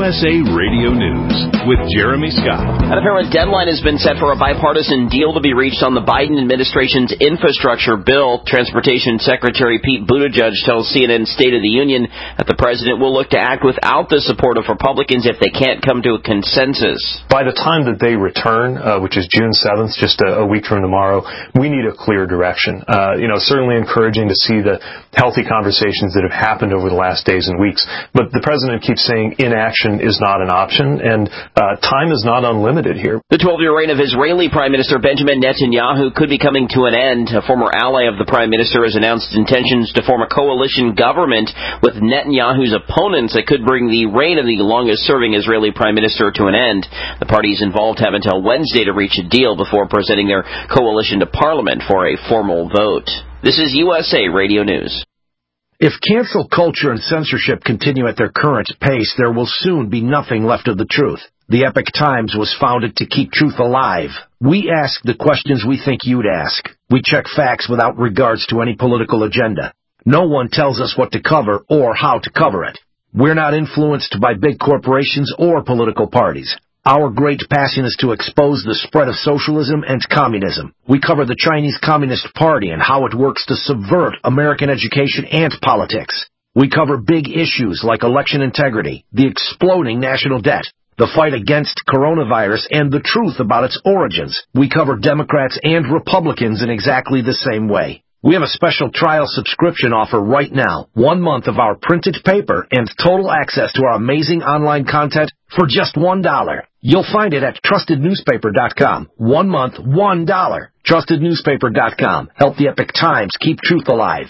USA Radio News with Jeremy Scott. An apparent deadline has been set for a bipartisan deal to be reached on the Biden administration's infrastructure bill. Transportation Secretary Pete Buttigieg tells CNN State of the Union that the president will look to act without the support of Republicans if they can't come to a consensus. By the time that they return, which is June 7th, just a week from tomorrow, we need a clear direction. Certainly encouraging to see the healthy conversations that have happened over the last days and weeks. But the president keeps saying inaction is not an option, and time is not unlimited here. The 12-year reign of Israeli Prime Minister Benjamin Netanyahu could be coming to an end. A former ally of the Prime Minister has announced intentions to form a coalition government with Netanyahu's opponents that could bring the reign of the longest-serving Israeli Prime Minister to an end. The parties involved have until Wednesday to reach a deal before presenting their coalition to Parliament for a formal vote. This is USA Radio News. If cancel culture and censorship continue at their current pace, there will soon be nothing left of the truth. The Epoch Times was founded to keep truth alive. We ask the questions we think you'd ask. We check facts without regards to any political agenda. No one tells us what to cover or how to cover it. We're not influenced by big corporations or political parties. Our great passion is to expose the spread of socialism and communism. We cover the Chinese Communist Party and how it works to subvert American education and politics. We cover big issues like election integrity, the exploding national debt, the fight against coronavirus, and the truth about its origins. We cover Democrats and Republicans in exactly the same way. We have a special trial subscription offer right now. 1 month of our printed paper and total access to our amazing online content for just $1. You'll find it at TrustedNewspaper.com. 1 month, $1. TrustedNewspaper.com. Help the Epoch Times keep truth alive.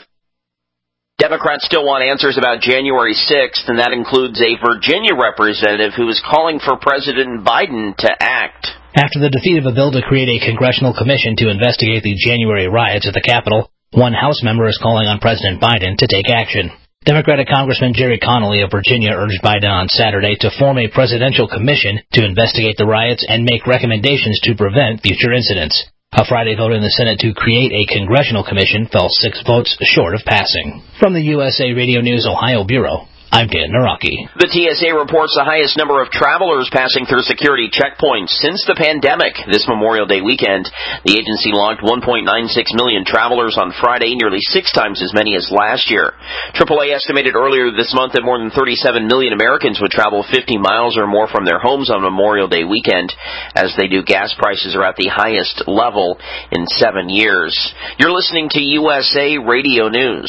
Democrats still want answers about January 6th, and that includes a Virginia representative who is calling for President Biden to act. After the defeat of a bill to create a congressional commission to investigate the January riots at the Capitol, one House member is calling on President Biden to take action. Democratic Congressman Jerry Connolly of Virginia urged Biden on Saturday to form a presidential commission to investigate the riots and make recommendations to prevent future incidents. A Friday vote in the Senate to create a congressional commission fell 6 votes short of passing. From the USA Radio News Ohio Bureau, I'm Dan Naraki. The TSA reports the highest number of travelers passing through security checkpoints since the pandemic this Memorial Day weekend. The agency logged 1.96 million travelers on Friday, nearly 6 times as many as last year. AAA estimated earlier this month that more than 37 million Americans would travel 50 miles or more from their homes on Memorial Day weekend. As they do, gas prices are at the highest level in 7 years. You're listening to USA Radio News.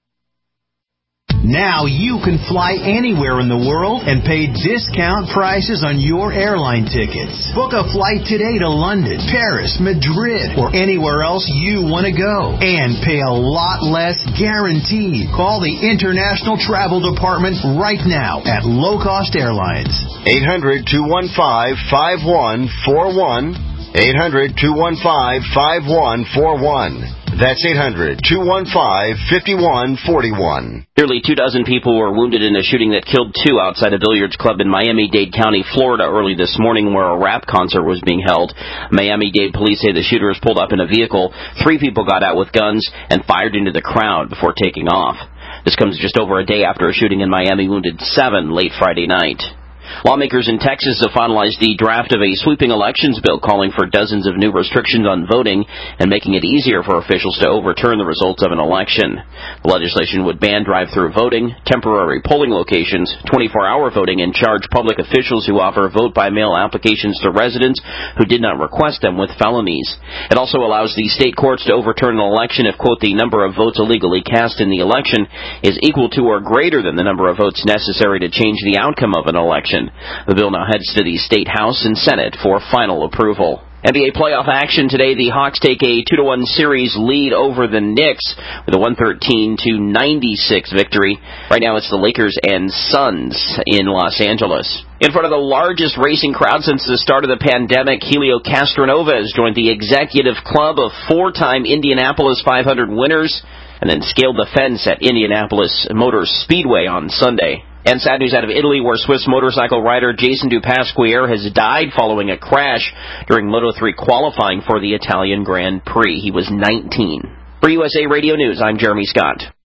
Now you can fly anywhere in the world and pay discount prices on your airline tickets. Book a flight today to London, Paris, Madrid, or anywhere else you want to go. And pay a lot less guaranteed. Call the International Travel Department right now at Low Cost Airlines. 800-215-5141. 800-215-5141. That's 800-215-5141. Nearly 24 people were wounded in a shooting that killed 2 outside a billiards club in Miami-Dade County, Florida, early this morning where a rap concert was being held. Miami-Dade police say the shooters pulled up in a vehicle. 3 people got out with guns and fired into the crowd before taking off. This comes just over a day after a shooting in Miami wounded 7 late Friday night. Lawmakers in Texas have finalized the draft of a sweeping elections bill calling for dozens of new restrictions on voting and making it easier for officials to overturn the results of an election. The legislation would ban drive-through voting, temporary polling locations, 24-hour voting, and charge public officials who offer vote-by-mail applications to residents who did not request them with felonies. It also allows the state courts to overturn an election if, quote, the number of votes illegally cast in the election is equal to or greater than the number of votes necessary to change the outcome of an election. The bill now heads to the State House and Senate for final approval. NBA playoff action today. The Hawks take a 2-1 series lead over the Knicks with a 113-96 victory. Right now it's the Lakers and Suns in Los Angeles. In front of the largest racing crowd since the start of the pandemic, Helio Castroneves has joined the executive club of 4-time Indianapolis 500 winners and then scaled the fence at Indianapolis Motor Speedway on Sunday. And sad news out of Italy, where Swiss motorcycle rider Jason Dupasquier has died following a crash during Moto3 qualifying for the Italian Grand Prix. He was 19. For USA Radio News, I'm Jeremy Scott.